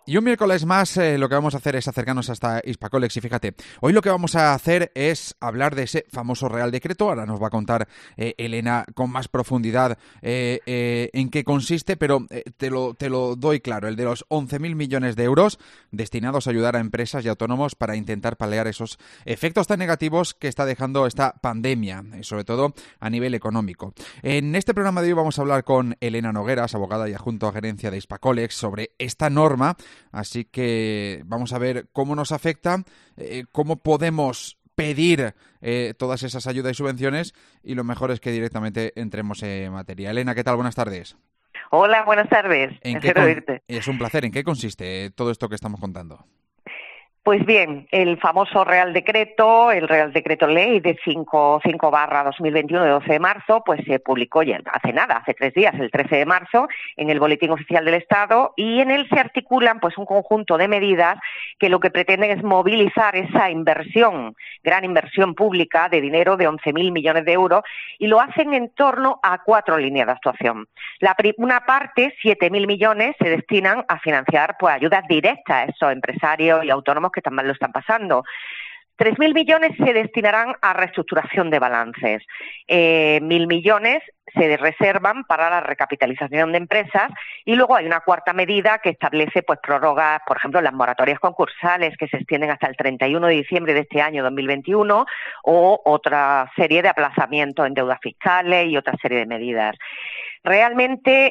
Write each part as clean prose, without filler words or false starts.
Y un miércoles más lo que vamos a hacer es acercarnos hasta Hispacolex y fíjate, hoy lo que vamos a hacer es hablar de ese famoso Real Decreto. Ahora nos va a contar Elena con más profundidad en qué consiste, pero te lo doy claro, el de los 11.000 millones de euros destinados a ayudar a empresas y autónomos para intentar paliar esos efectos tan negativos que está dejando esta pandemia, sobre todo a nivel económico. En este programa de hoy vamos a hablar con Elena Nogueras, abogada y adjunto a gerencia de Hispacolex, sobre esta norma. Así que vamos a ver cómo nos afecta, cómo podemos pedir todas esas ayudas y subvenciones y lo mejor es que directamente entremos en materia. Elena, ¿qué tal? Buenas tardes. Hola, buenas tardes. Espero oírte. Es un placer. ¿En qué consiste todo esto que estamos contando? Pues bien, el famoso Real Decreto, el Real Decreto Ley de 5/2021 de 12 de marzo, pues se publicó ya hace nada, hace 3 días, el 13 de marzo, en el Boletín Oficial del Estado, y en él se articulan pues un conjunto de medidas que lo que pretenden es movilizar esa inversión, gran inversión pública de dinero de 11.000 millones de euros, y lo hacen en torno a 4 líneas de actuación. Una parte, 7.000 millones, se destinan a financiar pues ayudas directas a esos empresarios y autónomos que tan mal lo están pasando. 3.000 millones se destinarán a reestructuración de balances. 1.000 millones se reservan para la recapitalización de empresas y luego hay una cuarta medida que establece pues prórrogas, por ejemplo, las moratorias concursales que se extienden hasta el 31 de diciembre de este año 2021 o otra serie de aplazamientos en deudas fiscales y otra serie de medidas. Realmente,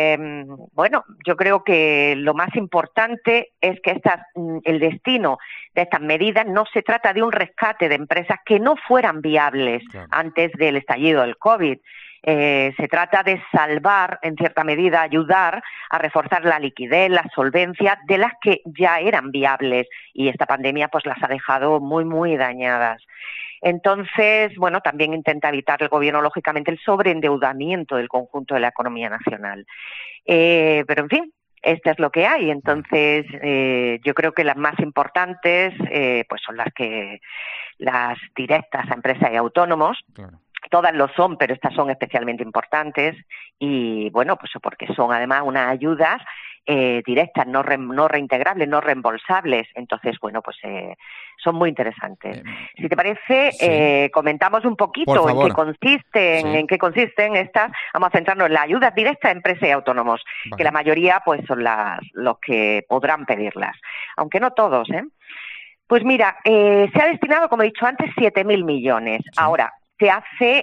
yo creo que lo más importante es que el destino de estas medidas no se trata de un rescate de empresas que no fueran viables antes del estallido del COVID. Se trata de salvar, en cierta medida, ayudar a reforzar la liquidez, la solvencia de las que ya eran viables y esta pandemia pues las ha dejado muy, muy dañadas. Entonces, también intenta evitar el gobierno, lógicamente, el sobreendeudamiento del conjunto de la economía nacional. Pero, en fin, esto es lo que hay. Entonces, yo creo que las más importantes pues son las directas a empresas y autónomos. Claro. Todas lo son, pero estas son especialmente importantes y, pues porque son además unas ayudas directas, no reintegrables, no reembolsables. Entonces, son muy interesantes. Si te parece, sí. Comentamos un poquito en qué consisten estas. Vamos a centrarnos en las ayudas directas a empresas y autónomos, vale. Que la mayoría pues son los que podrán pedirlas, aunque no todos, ¿eh? Pues mira, se ha destinado, como he dicho antes, 7.000 millones. Sí. Ahora, se hace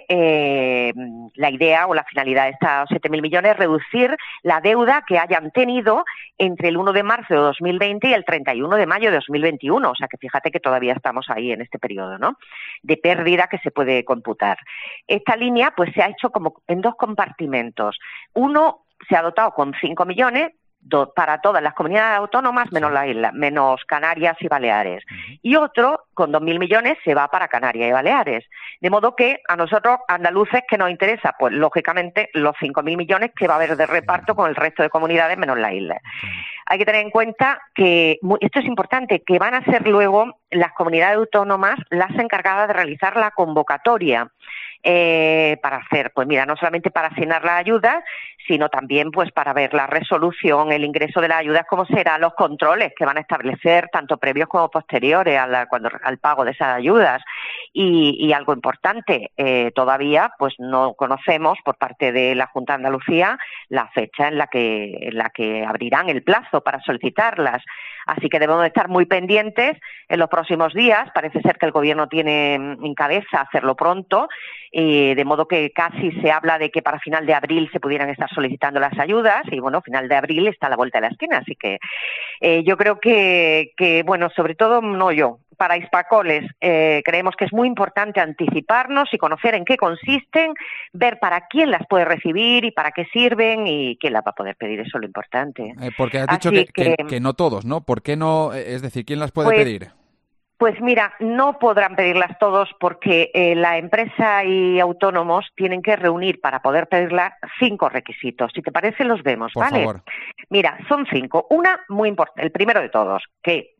la idea o la finalidad de estos 7.000 millones es reducir la deuda que hayan tenido entre el 1 de marzo de 2020 y el 31 de mayo de 2021. O sea que fíjate que todavía estamos ahí en este periodo, ¿no?, de pérdida que se puede computar. Esta línea pues se ha hecho como en 2 compartimentos. Uno se ha dotado con 5 millones para todas las comunidades autónomas menos la isla, menos Canarias y Baleares. Y otro, con 2.000 millones, se va para Canarias y Baleares. De modo que a nosotros, andaluces, ¿qué nos interesa? Pues, lógicamente, los 5.000 millones que va a haber de reparto con el resto de comunidades menos la isla. Hay que tener en cuenta que, esto es importante, que van a ser luego las comunidades autónomas las encargadas de realizar la convocatoria. Para hacer, no solamente para asignar las ayudas, sino también pues para ver la resolución, el ingreso de las ayudas, cómo serán los controles que van a establecer, tanto previos como posteriores al pago de esas ayudas. Y algo importante, todavía pues no conocemos por parte de la Junta de Andalucía la fecha en la que abrirán el plazo para solicitarlas. Así que debemos estar muy pendientes en los próximos días. Parece ser que el Gobierno tiene en cabeza hacerlo pronto, de modo que casi se habla de que para final de abril se pudieran estar solicitando las ayudas y, final de abril está a la vuelta de la esquina. Así que yo creo que sobre todo para Hispacolex creemos que es muy importante anticiparnos y conocer en qué consisten, ver para quién las puede recibir y para qué sirven y quién las va a poder pedir. Eso es lo importante. Porque has dicho que no todos, ¿no? ¿Por qué no? Es decir, ¿quién las puede pedir? Pues mira, no podrán pedirlas todos porque la empresa y autónomos tienen que reunir para poder pedirlas 5 requisitos. Si te parece, los vemos, por ¿vale? Favor. Mira, son 5. Una muy importante, el primero de todos, que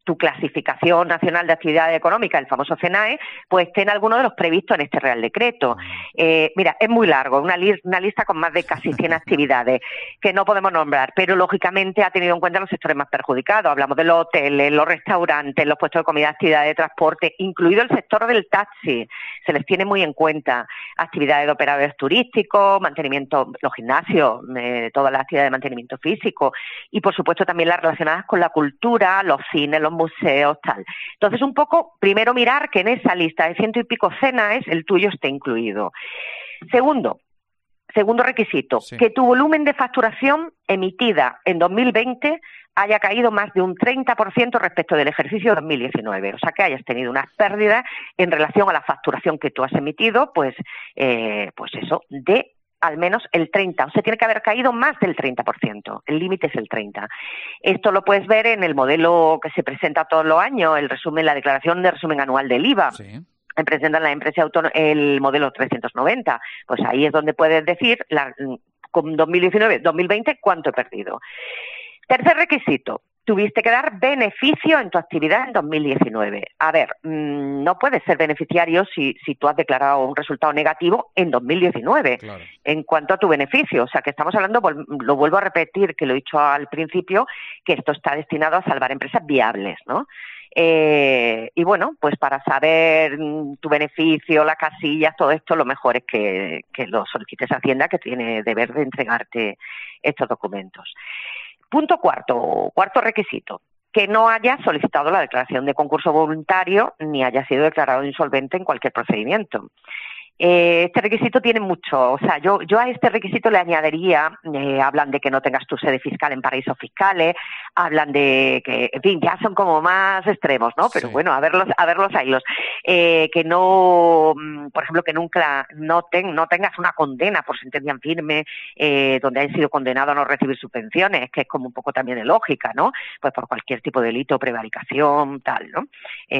tu clasificación nacional de actividad económica, el famoso CENAE, pues estén algunos de los previstos en este Real Decreto. Mira, es muy largo, una lista con más de casi 100 actividades que no podemos nombrar, pero lógicamente ha tenido en cuenta los sectores más perjudicados. Hablamos de los hoteles, los restaurantes, los puestos de comida, actividades de transporte, incluido el sector del taxi. Se les tiene muy en cuenta. Actividades de operadores turísticos, mantenimiento, los gimnasios, todas las actividades de mantenimiento físico y, por supuesto, también las relacionadas con la cultura, los cines, los museos, tal. Entonces, un poco, primero mirar que en esa lista de 100 y pico CENAEs el tuyo esté incluido. Segundo requisito, sí, que tu volumen de facturación emitida en 2020 haya caído más de un 30% respecto del ejercicio 2019. O sea, que hayas tenido unas pérdidas en relación a la facturación que tú has emitido, pues eso, de al menos el 30%. O sea, tiene que haber caído más del 30%. El límite es el 30%. Esto lo puedes ver en el modelo que se presenta todos los años, la declaración de resumen anual del IVA. Sí. Presentan la empresa autónoma el modelo 390. Pues ahí es donde puedes decir, con 2019, 2020, cuánto he perdido. Tercer requisito, tuviste que dar beneficio en tu actividad en 2019. A ver, no puedes ser beneficiario si tú has declarado un resultado negativo en 2019, claro, en cuanto a tu beneficio. O sea, que estamos hablando, lo vuelvo a repetir, que lo he dicho al principio, que esto está destinado a salvar empresas viables, ¿no? Y bueno, pues para saber tu beneficio, las casillas, todo esto, lo mejor es que lo solicites a Hacienda, que tiene deber de entregarte estos documentos. Punto cuarto requisito, que no haya solicitado la declaración de concurso voluntario ni haya sido declarado insolvente en cualquier procedimiento. Este requisito tiene mucho, o sea, yo a este requisito le añadiría, hablan de que no tengas tu sede fiscal en paraísos fiscales, hablan de que, en fin, ya son como más extremos, ¿no? Pero sí, bueno, a verlos haylos. Que no, por ejemplo, que nunca no tengas una condena por sentencia en firme, donde hayas sido condenado a no recibir subvenciones, que es como un poco también de lógica, ¿no? Pues por cualquier tipo de delito, prevaricación, tal, ¿no?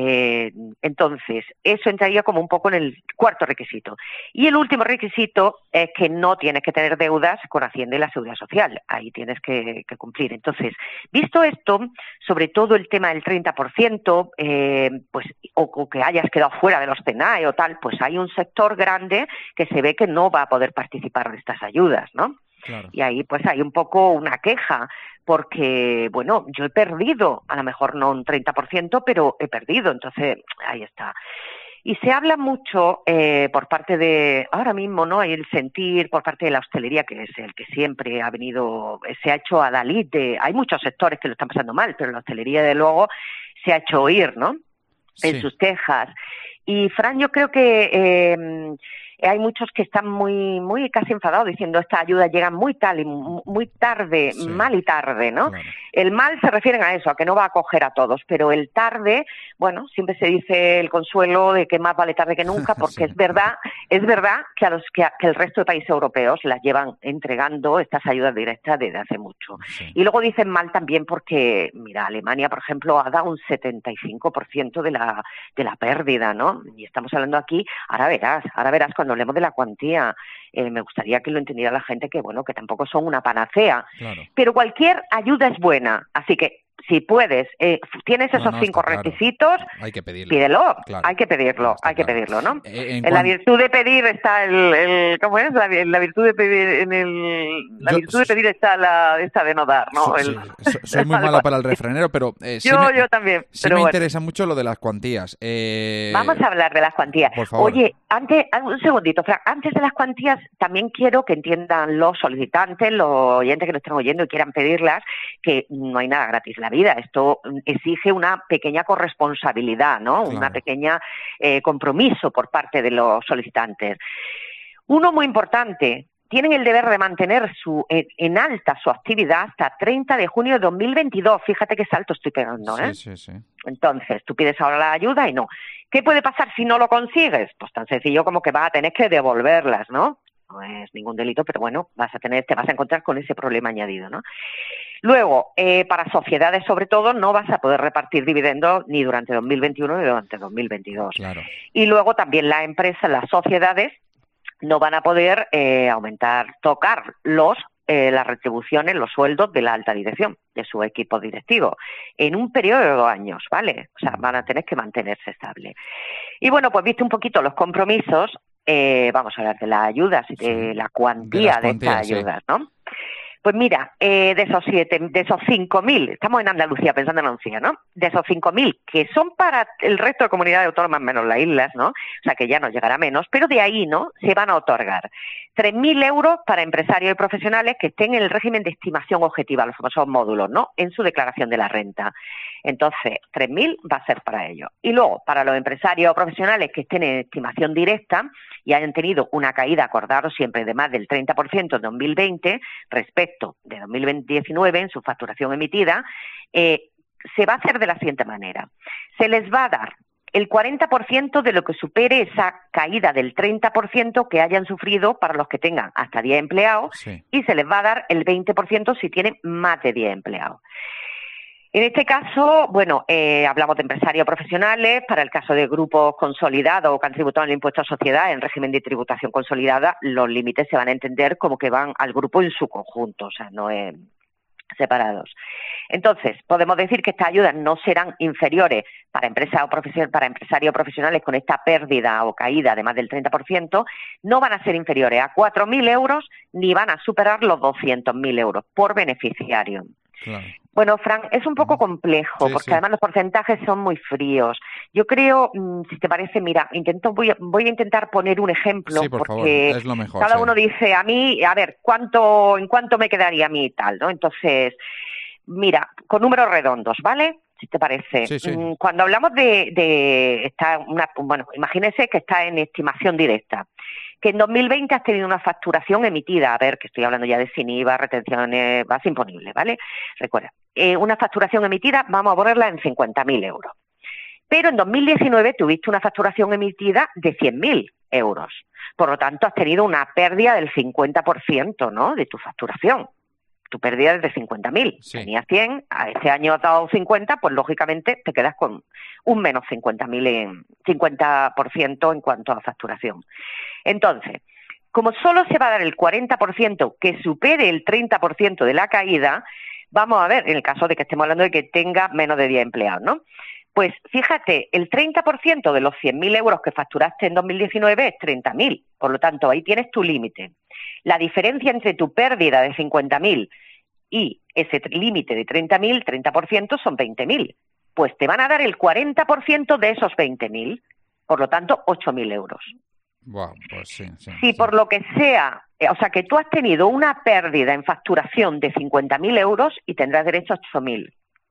Entonces, eso entraría como un poco en el cuarto requisito. Y el último requisito es que no tienes que tener deudas con Hacienda y la Seguridad Social. Ahí tienes que cumplir. Entonces, visto esto, sobre todo el tema del 30%, pues, o que hayas quedado fuera de los CENAE o tal, pues hay un sector grande que se ve que no va a poder participar de estas ayudas, ¿no? Claro. Y ahí pues hay un poco una queja, porque, bueno, yo he perdido, a lo mejor no un 30%, pero he perdido. Entonces, ahí está. Y se habla mucho por parte de, ahora mismo, ¿no? Hay el sentir por parte de la hostelería, que es el que siempre ha venido, se ha hecho adalid hay muchos sectores que lo están pasando mal, pero la hostelería, de luego, se ha hecho oír, ¿no? Sí. En sus quejas. Y, Fran, yo creo que hay muchos que están muy casi enfadados diciendo esta ayuda llega muy tarde, sí, mal y tarde, ¿no? Claro. El mal se refieren a eso, a que no va a acoger a todos, pero el tarde, bueno, siempre se dice el consuelo de que más vale tarde que nunca, porque sí, es verdad que el resto de países europeos las llevan entregando estas ayudas directas desde hace mucho. Sí. Y luego dicen mal también porque, mira, Alemania, por ejemplo, ha dado un 75% de la pérdida, ¿no? Y estamos hablando aquí, ahora verás cuando hablemos de la cuantía. Me gustaría que lo entendiera la gente, que bueno, que tampoco son una panacea, claro, pero cualquier ayuda es buena, así que si puedes, tienes esos 5 requisitos, claro, hay que pedirlo. Pídelo, claro, hay que pedirlo, hay que pedirlo, ¿no? En la virtud de pedir está ¿cómo es? La virtud de pedir, la virtud de pedir está esta de no dar, ¿no? Soy muy malo para el refranero, pero yo también. Sí, pero me bueno, interesa mucho lo de las cuantías. Vamos a hablar de las cuantías. Por favor. Oye, un segundito, Fran, antes de las cuantías, también quiero que entiendan los solicitantes, los oyentes que nos estén oyendo y quieran pedirlas, que no hay nada gratis en la vida. Esto exige una pequeña corresponsabilidad, ¿no? Claro. Una pequeña compromiso por parte de los solicitantes. Uno muy importante: tienen el deber de mantener en alta su actividad hasta 30 de junio de 2022. Fíjate qué salto estoy pegando, ¿eh? Sí. Entonces, tú pides ahora la ayuda y no. ¿Qué puede pasar si no lo consigues? Pues tan sencillo como que vas a tener que devolverlas, ¿no? No es ningún delito, pero bueno, te vas a encontrar con ese problema añadido, ¿no? Luego, para sociedades sobre todo, no vas a poder repartir dividendos ni durante 2021 ni durante 2022. Claro. Y luego también las sociedades no van a poder tocar los las retribuciones, los sueldos de la alta dirección, de su equipo directivo, en un periodo de 2 años, ¿vale? O sea, van a tener que mantenerse estable. Y bueno, pues viste un poquito los compromisos, vamos a hablar de las ayudas y de la cuantía de estas ayudas, ¿no? Pues mira, de esos 5.000, estamos en Andalucía, pensando en Andalucía, ¿no? De esos 5.000, que son para el resto de comunidades autónomas menos las islas, ¿no? O sea, que ya nos llegará menos, pero de ahí, ¿no? Se van a otorgar 3.000 euros para empresarios y profesionales que estén en el régimen de estimación objetiva, los famosos módulos, ¿no? En su declaración de la renta. Entonces, 3.000 va a ser para ellos. Y luego, para los empresarios o profesionales que estén en estimación directa y hayan tenido una caída, acordaros siempre, de más del 30% en 2020 respecto de 2019 en su facturación emitida, se va a hacer de la siguiente manera. Se les va a dar el 40% de lo que supere esa caída del 30% que hayan sufrido para los que tengan hasta 10 empleados, y se les va a dar el 20% si tienen más de 10 empleados. En este caso, bueno, hablamos de empresarios profesionales. Para el caso de grupos consolidados o que han tributado el impuesto a sociedad en régimen de tributación consolidada, los límites se van a entender como que van al grupo en su conjunto, o sea, no es separados. Entonces, podemos decir que estas ayudas no serán inferiores para empresas o para empresarios profesionales con esta pérdida o caída de más del 30%, no van a ser inferiores a 4.000 euros ni van a superar los 200.000 euros por beneficiario. Claro. Bueno, Fran, es un poco complejo, porque además los porcentajes son muy fríos. Yo creo, si te parece, mira, voy a intentar poner un ejemplo, por porque favor, es lo mejor, cada uno dice a mí, a ver, en cuánto me quedaría a mí y tal, ¿no? Entonces, mira, con números redondos, ¿vale? Si te parece. Cuando hablamos bueno, imagínese que está en estimación directa, que en 2020 has tenido una facturación emitida, a ver, que estoy hablando ya de sin IVA, retenciones, base imponible, ¿vale? Recuerda, una facturación emitida, vamos a ponerla en 50.000 euros. Pero en 2019 tuviste una facturación emitida de 100.000 euros. Por lo tanto, has tenido una pérdida del 50%, ¿no?, de tu facturación. Tu pérdida es de 50.000. Tenías 100, a este año has dado 50, pues lógicamente te quedas con un menos 50.000 50% en cuanto a facturación. Entonces, como solo se va a dar el 40% que supere el 30% de la caída, vamos a ver, en el caso de que estemos hablando de que tenga menos de 10 empleados, ¿no? Pues fíjate, el 30% de los 100.000 euros que facturaste en 2019 es 30.000, por lo tanto, ahí tienes tu límite. La diferencia entre tu pérdida de 50.000 y ese límite de 30.000, 30% son 20.000. Pues te van a dar el 40% de esos 20.000, por lo tanto, 8.000 euros. Wow, pues si por lo que sea, o sea, que tú has tenido una pérdida en facturación de 50.000 euros y tendrás derecho a 8.000.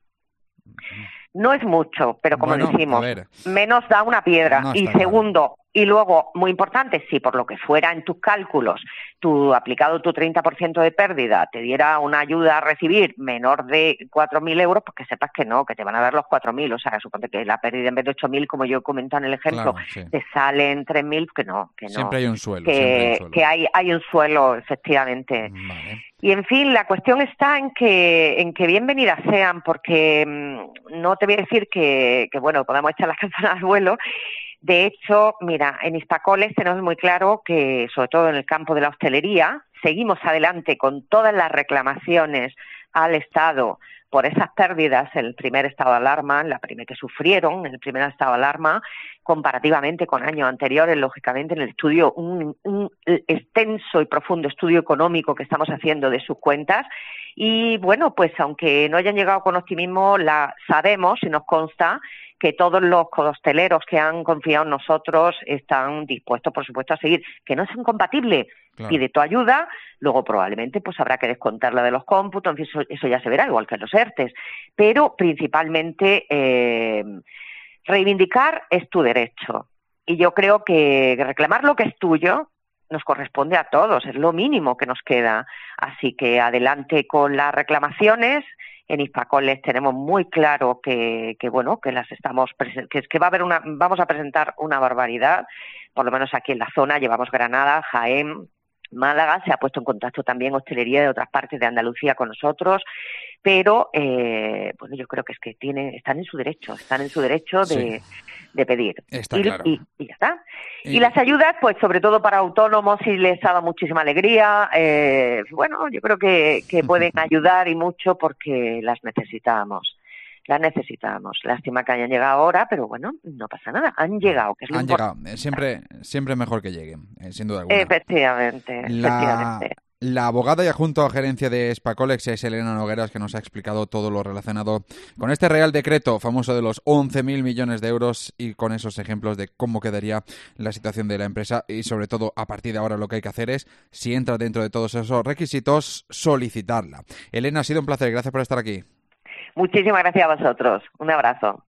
No es mucho, pero como decimos, menos da una piedra. No, y segundo, y luego, muy importante, si por lo que fuera en tus cálculos, aplicado tu 30% de pérdida, te diera una ayuda a recibir menor de 4.000 euros, pues que sepas que no, que te van a dar los 4.000. O sea, suponte que la pérdida en vez de 8.000, como yo he comentado en el ejemplo, te salen 3.000, que no. Siempre hay un suelo. Que hay un suelo, efectivamente. Vale. Y en fin, la cuestión está en que bienvenidas sean, porque no te voy a decir que bueno, podamos echar las campanas al vuelo. De hecho, mira, en Hispacoles tenemos muy claro que, sobre todo en el campo de la hostelería, seguimos adelante con todas las reclamaciones al Estado por esas pérdidas en el primer estado de alarma, que sufrieron en el primer estado de alarma, comparativamente con años anteriores, lógicamente, en el estudio, un extenso y profundo estudio económico que estamos haciendo de sus cuentas. Y bueno, pues aunque no hayan llegado con optimismo, sabemos y nos consta que todos los hosteleros que han confiado en nosotros están dispuestos, por supuesto, a seguir, que no es incompatible. Claro. Pide tu ayuda, luego probablemente pues habrá que descontarla de los cómputos, en fin, eso ya se verá, igual que en los ERTES, pero principalmente reivindicar es tu derecho. Y yo creo que reclamar lo que es tuyo nos corresponde a todos, es lo mínimo que nos queda. Así que adelante con las reclamaciones. En Hispacoles tenemos muy claro que las estamos que es que vamos a presentar una barbaridad, por lo menos aquí en la zona. Llevamos Granada, Jaén, Málaga, se ha puesto en contacto también hostelería de otras partes de Andalucía con nosotros, pero yo creo que es que están en su derecho pedir. Está claro. Y ya está. Y las ayudas, pues sobre todo para autónomos, sí les ha dado muchísima alegría. Bueno, yo creo que pueden ayudar y mucho porque las necesitábamos. Las necesitábamos. Lástima que hayan llegado ahora, pero bueno, no pasa nada. Han llegado, que es lo importante. Siempre mejor que lleguen, sin duda alguna. Efectivamente. La abogada y adjunto a gerencia de Spacolex es Elena Nogueras, que nos ha explicado todo lo relacionado con este Real Decreto famoso de los 11.000 millones de euros y con esos ejemplos de cómo quedaría la situación de la empresa y sobre todo a partir de ahora lo que hay que hacer es, si entra dentro de todos esos requisitos, solicitarla. Elena, ha sido un placer. Gracias por estar aquí. Muchísimas gracias a vosotros. Un abrazo.